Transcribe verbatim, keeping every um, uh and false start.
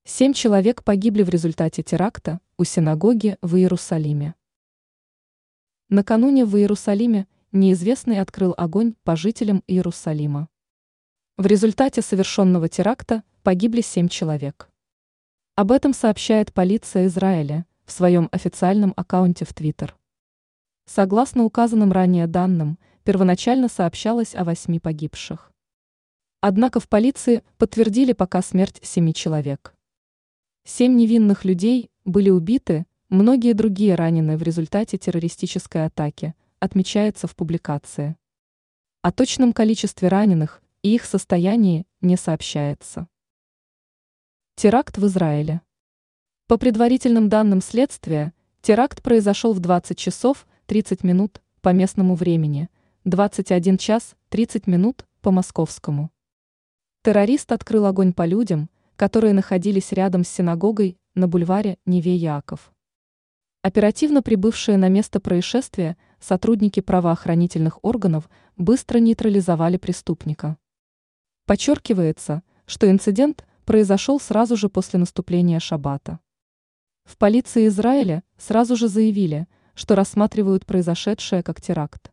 Семь человек погибли в результате теракта у синагоги в Иерусалиме. Накануне в Иерусалиме неизвестный открыл огонь по жителям Иерусалима. В результате совершенного теракта погибли семь человек. Об этом сообщает полиция Израиля в своем официальном аккаунте в Твиттер. Согласно указанным ранее данным, первоначально сообщалось о восьми погибших. Однако в полиции подтвердили пока смерть семи человек. Семь невинных людей были убиты, многие другие ранены в результате террористической атаки, отмечается в публикации. О точном количестве раненых и их состоянии не сообщается. Теракт в Израиле. По предварительным данным следствия, теракт произошел в двадцать часов тридцать минут по местному времени, двадцать один час тридцать минут по московскому. Террорист открыл огонь по людям, которые находились рядом с синагогой на бульваре Неве-Яаков. Оперативно прибывшие на место происшествия сотрудники правоохранительных органов быстро нейтрализовали преступника. Подчеркивается, что инцидент произошел сразу же после наступления шаббата. В полиции Израиля сразу же заявили, что рассматривают произошедшее как теракт.